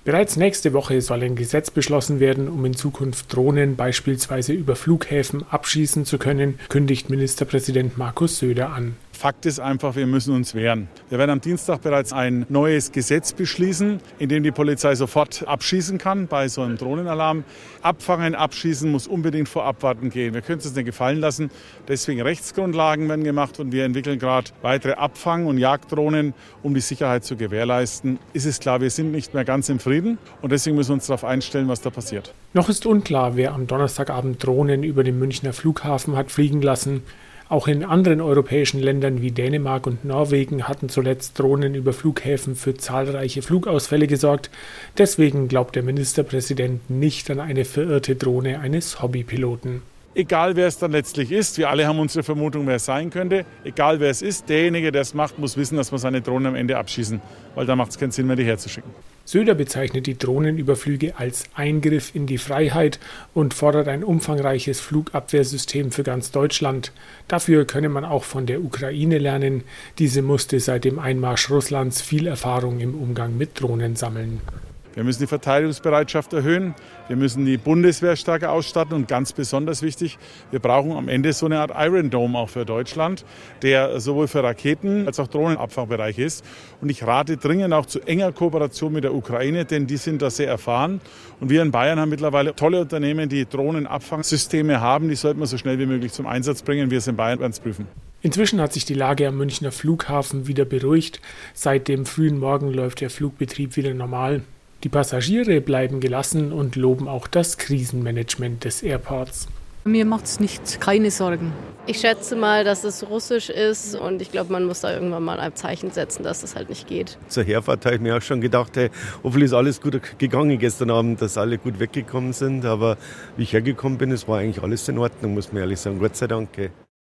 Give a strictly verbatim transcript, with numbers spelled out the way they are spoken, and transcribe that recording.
Bereits nächste Woche soll ein Gesetz beschlossen werden, um in Zukunft Drohnen beispielsweise über Flughäfen abschießen zu können, kündigt Ministerpräsident Markus Söder an. Fakt ist einfach, wir müssen uns wehren. Wir werden am Dienstag bereits ein neues Gesetz beschließen, in dem die Polizei sofort abschießen kann bei so einem Drohnenalarm. Abfangen, abschießen muss unbedingt vor Abwarten gehen. Wir können es uns nicht gefallen lassen. Deswegen Rechtsgrundlagen werden gemacht und wir entwickeln gerade weitere Abfang- und Jagddrohnen, um die Sicherheit zu gewährleisten. Ist es klar, wir sind nicht mehr ganz im Frieden und deswegen müssen wir uns darauf einstellen, was da passiert. Noch ist unklar, wer am Donnerstagabend Drohnen über den Münchner Flughafen hat fliegen lassen. Auch in anderen europäischen Ländern wie Dänemark und Norwegen hatten zuletzt Drohnen über Flughäfen für zahlreiche Flugausfälle gesorgt. Deswegen glaubt der Ministerpräsident nicht an eine verirrte Drohne eines Hobbypiloten. Egal wer es dann letztlich ist, wir alle haben unsere Vermutung, wer es sein könnte. Egal wer es ist, derjenige, der es macht, muss wissen, dass wir seine Drohnen am Ende abschießen, weil da macht es keinen Sinn mehr, die herzuschicken. Söder bezeichnet die Drohnenüberflüge als Eingriff in die Freiheit und fordert ein umfangreiches Flugabwehrsystem für ganz Deutschland. Dafür könne man auch von der Ukraine lernen. Diese musste seit dem Einmarsch Russlands viel Erfahrung im Umgang mit Drohnen sammeln. Wir müssen die Verteidigungsbereitschaft erhöhen, wir müssen die Bundeswehr stärker ausstatten und ganz besonders wichtig, wir brauchen am Ende so eine Art Iron Dome auch für Deutschland, der sowohl für Raketen als auch Drohnenabfangbereich ist. Und ich rate dringend auch zu enger Kooperation mit der Ukraine, denn die sind da sehr erfahren. Und wir in Bayern haben mittlerweile tolle Unternehmen, die Drohnenabfangsysteme haben, die sollten wir so schnell wie möglich zum Einsatz bringen. Wir es in Bayern werden es prüfen. Inzwischen hat sich die Lage am Münchner Flughafen wieder beruhigt. Seit dem frühen Morgen läuft der Flugbetrieb wieder normal. Die Passagiere bleiben gelassen und loben auch das Krisenmanagement des Airports. Mir macht es nicht keine Sorgen. Ich schätze mal, dass es russisch ist und ich glaube, man muss da irgendwann mal ein Zeichen setzen, dass das halt nicht geht. Zur Herfahrt habe ich mir auch schon gedacht, hey, hoffentlich ist alles gut gegangen gestern Abend, dass alle gut weggekommen sind. Aber wie ich hergekommen bin, es war eigentlich alles in Ordnung, muss man ehrlich sagen. Gott sei Dank.